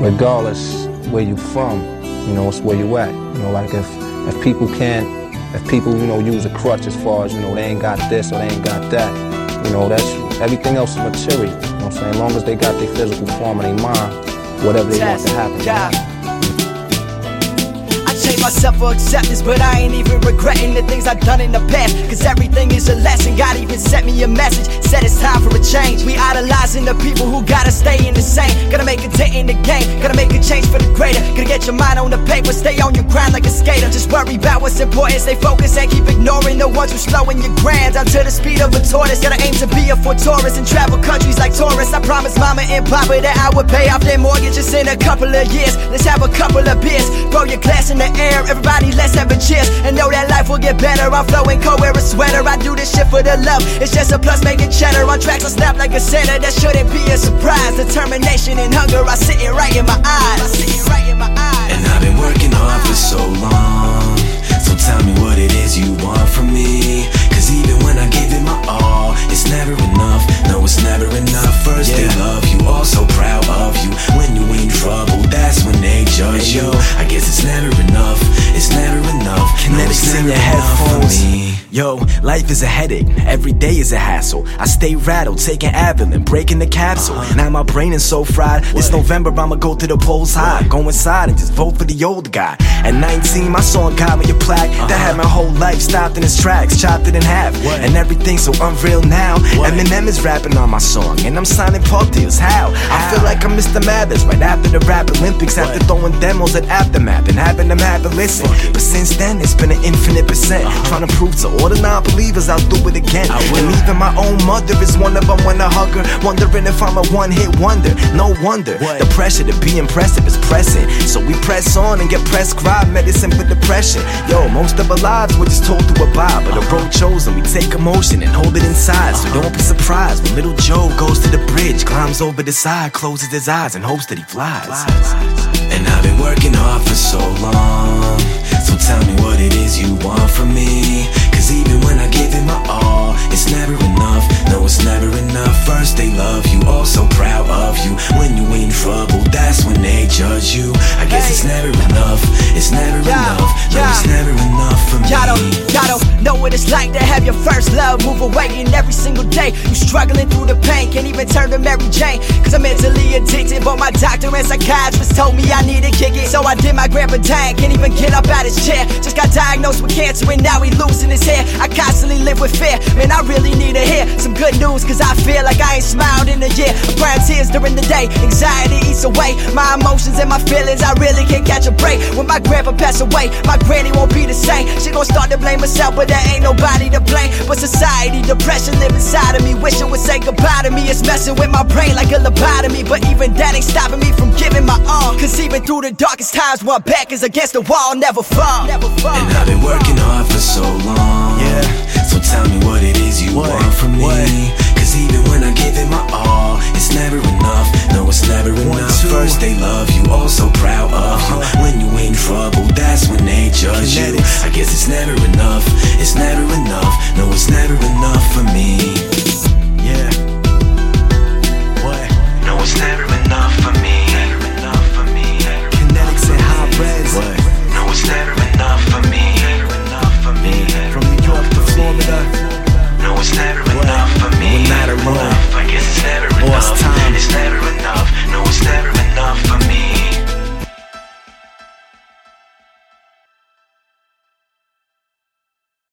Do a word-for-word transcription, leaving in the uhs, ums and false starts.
regardless where you from, you know, it's where you at. You know, like if, if people can't, if people, you know, use a crutch as far as, you know, they ain't got this or they ain't got that, you know, that's, everything else is material. You know what I'm saying? As long as they got their physical form and their mind, whatever they want to happen. Yeah. Myself for acceptance, but I ain't even regretting the things I've done in the past, cause everything is a lesson. God even sent me a message, said it's time for a change. We idolizing the people who gotta stay in the same. Gotta make a dent in the game, gotta make a change for the greater. Gotta get your mind on the paper, stay on your grind like a skater. Just worry about what's important, stay focused and keep ignoring the ones who slowing your grind down to the speed of a tortoise. Gotta aim to be a for tourist and travel countries like tourists. I promised mama and papa that I would pay off their mortgages in a couple of years. Let's have a couple of beers, throw your glass in the air. Everybody, let's have a cheers and know that life will get better. I'm flowing cold, wear a sweater. I do this shit for the love. It's just a plus, making cheddar. On tracks, I snap like a center. That shouldn't be a surprise. Determination and hunger are sitting right in my eyes. Sitting right in my eyes. And I've been working hard for so long. So tell me what it is you want from me. Cause even when I give it my all, it's never enough. No, it's never enough. First yeah. they love you, all so proud of you. When you in trouble, that's when they judge hey, you. I guess it's never enough. It's never enough. Kinetics in your headphones. Yo, life is a headache, every day is a hassle. I stay rattled, taking Avalon, breaking the capsule. uh-huh. Now my brain is so fried. What? This November I'ma go to the polls high. What? Go inside and just vote for the old guy. At nineteen, my song got me a plaque uh-huh. that had my whole life stopped in its tracks, chopped it in half. What? And everything's so unreal now. What? Eminem is rapping on my song, and I'm signing pub deals. How? How? I feel like I'm Mister Mathers right after the Rap Olympics. What? After throwing demos at Aftermath and having them have a listen. What? But since then, it's been an infinite percent. uh-huh. Trying to prove to all the non-believers I'll do it again. And even my own mother is one of them when I hug her, wondering if I'm a one-hit wonder. No wonder, what? The pressure to be impressive is pressing. So we press on and get prescribed medicine for depression. Yo, most of our lives we're just told to abide, but the road chosen, we take emotion and hold it inside. So don't be surprised when little Joe goes to the bridge, climbs over the side, closes his eyes and hopes that he flies. And I've been working hard for so long. So tell me what it is you want from me. Cause even when I give it my all, it's never enough. No, it's never enough. First they love you, all so proud of you. When you in trouble, that's when they judge you. I guess hey. it's never enough. It's never yeah. enough. No, yeah. it's never enough for me. Y'all don't, y'all don't know what it's like to have your first love move away, and every single day you struggling through the pain. Can't even turn to Mary Jane, cause I'm mentally addicted. But my doctor and psychiatrist told me I need to kick it. So I did my grandpa dad, can't even get up out his chair. Just got diagnosed with cancer and now he losing his hair. I constantly live with fear, man, I really need to hear some good news, cause I feel like I ain't smiled in a year. I'm crying tears during the day, anxiety eats away my emotions and my feelings. I really can't catch a break. When my grandpa passed away, my granny won't be the same. She gon' start to blame herself, but there ain't nobody to blame but society. Depression live inside of me, wish it would say goodbye to me. It's messing with my brain like a lobotomy, but even that ain't stopping me from giving my all. Cause even through the darkest times, one back is against the wall, never fall, never fall. And I've been working hard for so long. Yeah. So tell me what it is you what? want from me. What? Cause even when I give it my all, it's never enough. No, it's never One, enough. Two. First they love you,